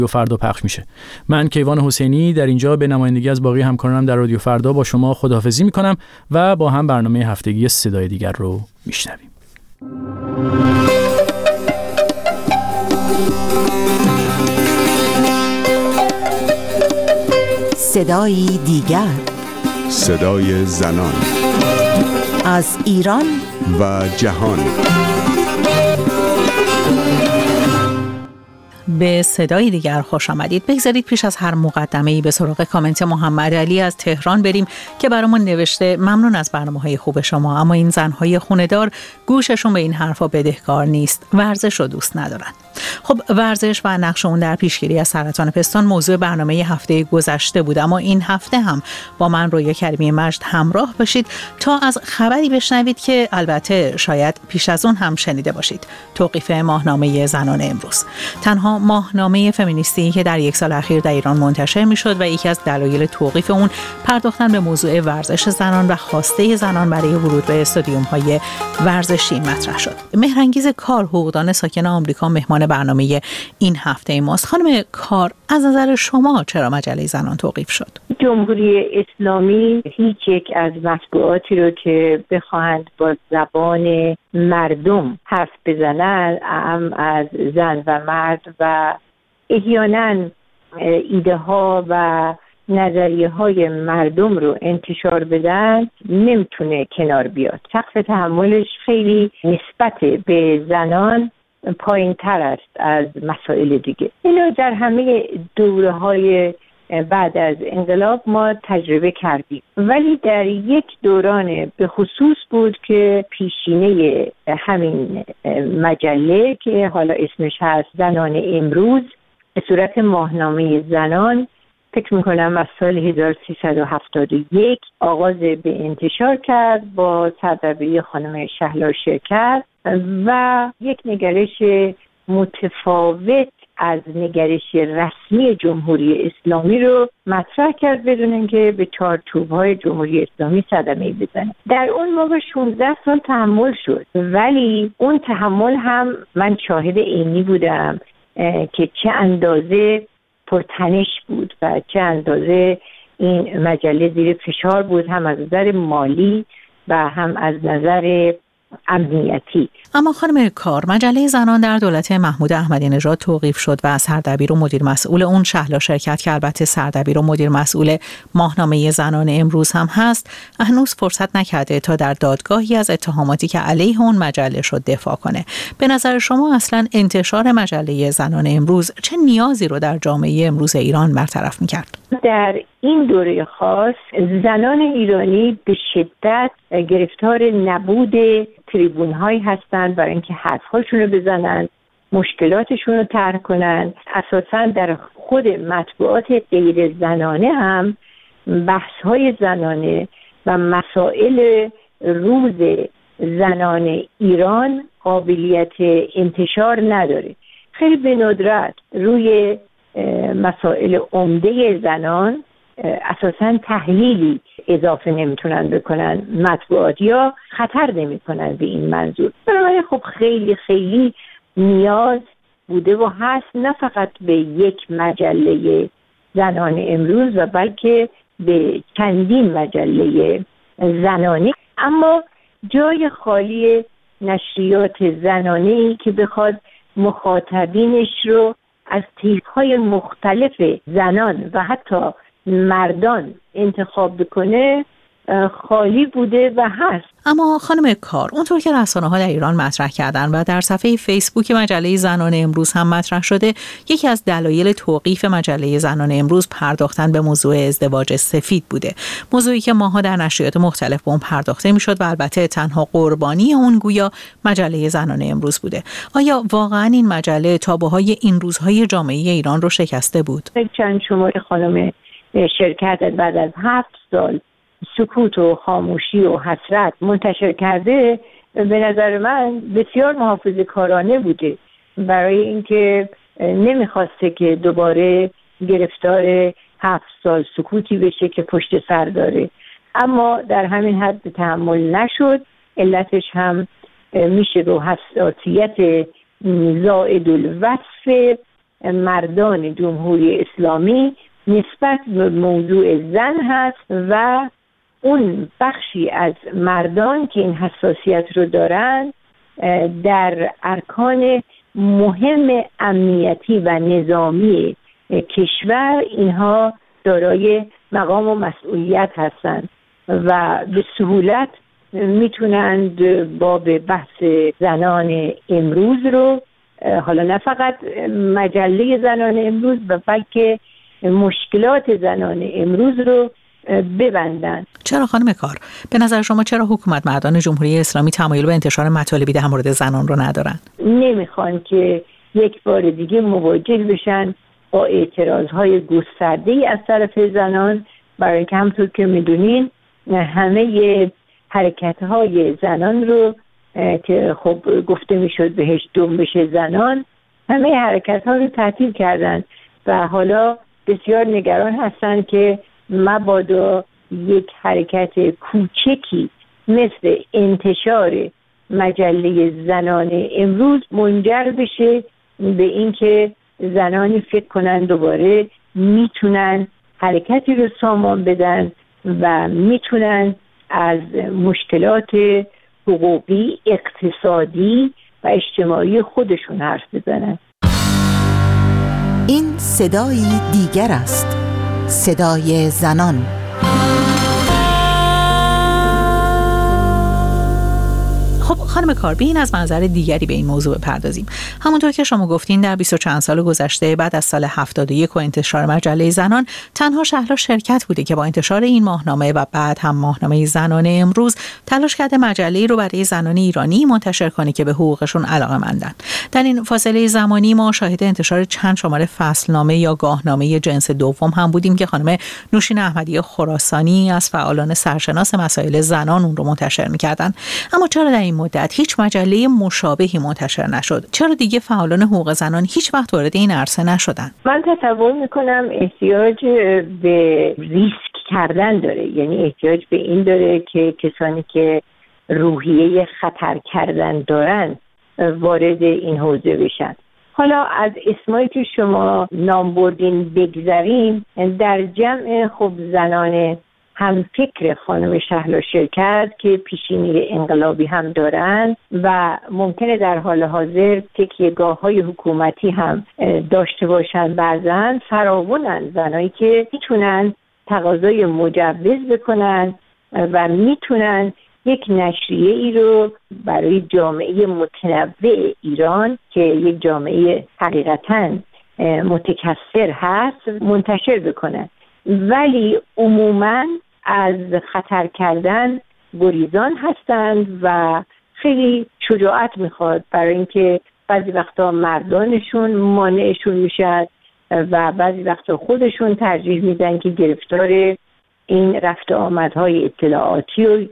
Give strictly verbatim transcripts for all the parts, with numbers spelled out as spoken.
فردا پخش میشه. من کیوان حسینی در اینجا به نمایندگی از باقی همکارانم در رادیو فردا با شما خداحافظی میکنم و با هم برنامه هفتگی صدای دیگر رو میشنویم. صدای دیگر، صدای زنان از ایران و جهان. به صدای دیگر خوش آمدید. بگذارید پیش از هر مقدمه‌ای به سراغ کامنت محمد علی از تهران بریم که برامون نوشته ممنون از برنامه‌های خوب شما، اما این زن‌های خونه‌دار گوششون به این حرفا بدهکار نیست، ورزش رو دوست ندارن. خب ورزش و نقش اون در پیشگیری از سرطان پستان موضوع برنامه هفته گذشته بود، اما این هفته هم با من رویا کریمی مجد همراه باشید تا از خبری بشنوید که البته شاید پیش از اون هم شنیده باشید. توقیف ماهنامه زنان امروز، تنها ماهنامه فمینیستی که در یک سال اخیر در ایران منتشر میشد و یکی از دلایل توقیف اون پرداختن به موضوع ورزش زنان و خواسته زنان برای ورود به استادیوم‌های ورزشی مطرح شد. مهرانگیز کار، حقوقدان ساکن آمریکا، مهمان برنامه این هفته ماست. خانم کار، از نظر شما چرا مجله زنان توقیف شد؟ جمهوری اسلامی هیچ یک از مطبوعاتی رو که بخواهند با زبان مردم حرف بزنن، هم از زن و مرد و احیانا ایده ها و نظریه های مردم رو انتشار بدن، نمیتونه کنار بیاد. سقف تحملش خیلی نسبت به زنان پایین تر است از مسائل دیگه. اینو در همه دوره های بعد از انقلاب ما تجربه کردیم، ولی در یک دوران به خصوص بود که پیشینه همین مجله که حالا اسمش هست زنان امروز به صورت ماهنامه زنان، فکر میکنم از سال هزار و سیصد و هفتاد و یک آغاز به انتشار کرد با سردبیری خانم شهلا شرکت و یک نگرش متفاوت از نگرش رسمی جمهوری اسلامی رو مطرح کرد بدون اینکه به چارچوب‌های جمهوری اسلامی صدمه‌ای بزنه. در اون موقع شانزده سال تحمل شد، ولی اون تحمل هم من شاهد عینی بودم که چه اندازه پرتنش بود و چه اندازه این مجله زیر فشار بود، هم از نظر مالی و هم از نظر امنیتی. اما خانم کار، مجله زنان در دولت محمود احمدی نژاد توقیف شد و سردبیر و مدیر مسئول اون شهلا شرکت که البته سردبیر و مدیر مسئول ماهنامه زنان امروز هم هست، هنوز فرصت نکرده تا در دادگاهی از اتهاماتی که علیه اون مجله شد دفاع کنه. به نظر شما اصلا انتشار مجله زنان امروز چه نیازی رو در جامعه امروز ایران برطرف می‌کرد؟ در این دوره خاص زنان ایرانی به شدت گرفتار نبود تریبون هایی هستند برای اینکه حرف‌هاشون رو بزنن، مشکلاتشون رو طرح کنن. اساساً در خود مطبوعات غیر زنانه هم بحث های زنانه و مسائل روز زنان ایران قابلیت انتشار نداره. خیلی به ندرت روی مسائل عمده زنان اساساً تحلیلی اضافه نمیتونن بکنن مطبوعات یا خطر نمیکنن به این منظور. بنابراین خب خیلی خیلی نیاز بوده و هست نه فقط به یک مجله زنان امروز و بلکه به چندین مجله زنانی، اما جای خالی نشریات زنانه‌ای که بخواد مخاطبینش رو از طیف‌های مختلف زنان و حتی مردان انتخاب بکنه خالی بوده و هست. اما خانم کار، اونطور که رسانه‌ها در ایران مطرح کردن و در صفحه فیسبوک مجله زنان امروز هم مطرح شده، یکی از دلایل توقیف مجله زنان امروز پرداختن به موضوع ازدواج سفید بوده، موضوعی که ماها در نشریات مختلف به اون پرداخته میشد و البته تنها قربانی اون گویا مجله زنان امروز بوده. آیا واقعا این مجله تابوهای این روزهای جامعه ایران رو شکسته بود؟ چند شماره خانم شرکت بعد از هفت سال سکوت و خاموشی و حسرت منتشر کرده، به نظر من بسیار محافظه کارانه بوده برای اینکه نمیخواسته که دوباره گرفتار هفت سال سکوتی بشه که پشت سر داره. اما در همین حد تحمل نشد. علتش هم میشه رو حساسیت زائد الوصف مردان جمهوری اسلامی نسبت به موضوع زن هست و اون بخشی از مردان که این حساسیت رو دارن در ارکان مهم امنیتی و نظامی کشور اینها دارای مقام و مسئولیت هستند و به سهولت میتونند باب بحث زنان امروز رو، حالا نه فقط مجله زنان امروز بلکه مشکلات زنان امروز رو ببندن. چرا خانم کار؟ به نظر شما چرا حکومت مردان جمهوری اسلامی تمایل به انتشار مطالبی در مورد زنان رو ندارن؟ نمیخوان که یک بار دیگه مواجه بشن با اعتراضهای گسترده‌ای از طرف زنان، برای اینکه همونطور که میدونین همه حرکت‌های زنان رو که خب گفته میشد بهش جنبش زنان، همه حرکت‌ها رو تعطیل کردن و حالا بسیار نگران هستن که مبادا یک حرکت کوچکی مثل انتشار مجله زنان امروز منجر بشه به اینکه زنانی فکر کنن دوباره میتونن حرکتی رو سامان بدن و میتونن از مشکلات حقوقی، اقتصادی و اجتماعی خودشون حرف بزنن. این صدای دیگر است، صدای زنان. خب خانم کاربین، از منظر دیگری به این موضوع بپردازیم. همونطور که شما گفتین در بیست و چند سال گذشته بعد از سال هفتاد و یک و انتشار مجله زنان، تنها شهلا شرکت بوده که با انتشار این ماهنامه و بعد هم ماهنامه زنان امروز تلاش کرده مجله‌ای رو برای زنان ایرانی منتشر کنه که به حقوقشون علاقه‌مندن. در این فاصله زمانی ما شاهد انتشار چند شماره فصلنامه یا گاهنامه جنس دوم هم بودیم که خانم نوشین احمدی خراسانی از فعالان سرشناس مسائل زنان اون رو منتشر می‌کردن. اما چرا در این مدت هیچ مجله مشابهی منتشر نشد؟ چرا دیگه فعالان حقوق زنان هیچ وقت وارد این عرصه نشدن؟ من تصور میکنم احتیاج به ریسک کردن داره، یعنی احتیاج به این داره که کسانی که روحیه خطر کردن دارن وارد این حوزه بشن. حالا از اسمایی که شما نام بردین بگذاریم، در جمع خب زنان هم فکر خانم شهلا شرکت که پیشینه انقلابی هم دارن و ممکنه در حال حاضر تکیه‌گاه‌های حکومتی هم داشته باشن، بعضن فراوانن زنایی که میتونن تقاضای مجوز بکنن و میتونن یک نشریه ای رو برای جامعه متنوع ایران که یک جامعه حقیقتاً متکثر هست منتشر بکنن، ولی عموماً از خطر کردن گریزان هستند و خیلی شجاعت میخواد، برای اینکه بعضی وقتا مردانشون مانعشون میشن و بعضی وقتا خودشون ترجیح میدن که گرفتار این رفت آمدهای اطلاعاتی و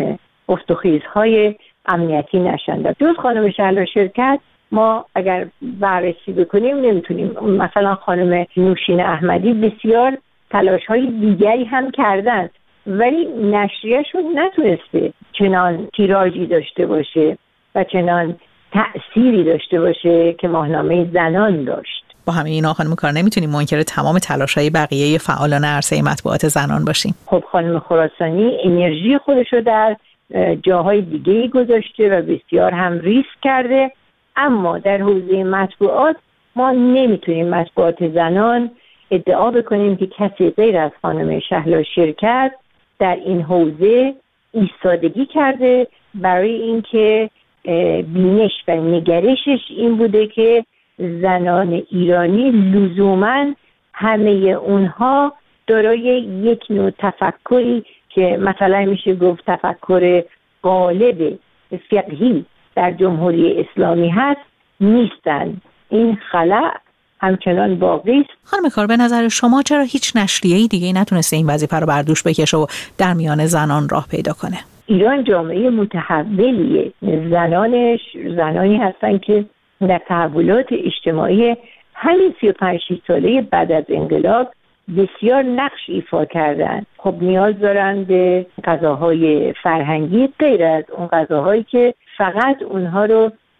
افتخیزهای امنیتی نشن. جز خانم شهلا شرکت ما اگر بررسی بکنیم نمیتونیم، مثلا خانم نوشین احمدی بسیار تلاش های دیگری هم کردن ولی نشریهشون نتونسته چنان تیراژی داشته باشه و چنان تأثیری داشته باشه که ماهنامه زنان داشت. با همه اینا خانم کار نمیتونیم منکر تمام تلاش‌های بقیه فعالان عرصه مطبوعات زنان باشیم. خب خانم خراسانی انرژی خودش رو در جاهای دیگه گذاشته و بسیار هم ریسک کرده، اما در حوزه مطبوعات ما نمیتونیم مطبوعات زنان ادعا بکنیم که کسی غیر از خانم شهلا شرکت در این حوزه ایستادگی کرده، برای اینکه بینش و نگرشش این بوده که زنان ایرانی لزوماً همه اونها دارای یک نوع تفکری که مثلا میشه گفت تفکر غالب فقهی در جمهوری اسلامی هست نیستن. این خلأ همچنان باقی است. خانم کار، به نظر شما چرا هیچ نشریه‌ای دیگه نتونسته این وظیفه رو بر دوش بکشه و در میان زنان راه پیدا کنه؟ ایران جامعه متحولیه، زنانش زنانی هستن که در تحولات اجتماعی همین سی و پنج ساله بعد از انقلاب بسیار نقش ایفا کردن. خب نیاز دارن به غذاهای فرهنگی غیر از اون غذاهایی که فقط اونها رو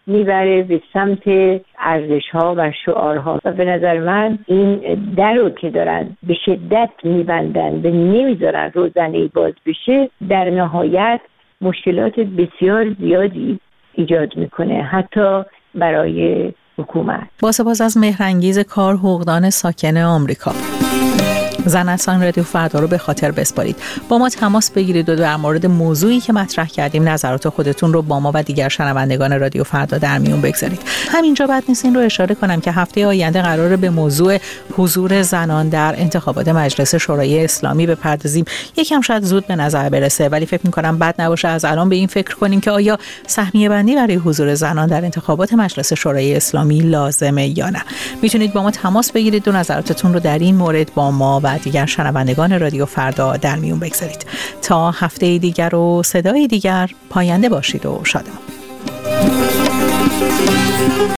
میبره به سمت ارزش‌ها و شعارها و به نظر من این در رو که دارن به شدت میبندن و نمیذارن روزنه باز بشه، در نهایت مشکلات بسیار زیادی ایجاد میکنه حتی برای حکومت. با سپاس از مهرانگیز کار حقوقدان ساکن آمریکا. زن اصلا رادیو فردا رو به خاطر بسپارید. با ما تماس بگیرید و در مورد موضوعی که مطرح کردیم نظرات خودتون رو با ما و دیگر شنوندگان رادیو فردا در میون بگذارید. همینجا بد نیست این رو اشاره کنم که هفته آینده قراره به موضوع حضور زنان در انتخابات مجلس شورای اسلامی بپردازیم. یکم شاید زود به نظر برسه، ولی فکر می‌کنم بد نباشه از الان به این فکر کنیم که آیا سهمیه بندی برای حضور زنان در انتخابات مجلس شورای اسلامی لازمه یا نه. میتونید با ما تماس بگیرید و نظراتتون رو در این مورد با ما و دیگر شنوندگان رادیو فردا در میون بگذارید. تا هفته دیگر و صدای دیگر، پاینده باشید و شادمان.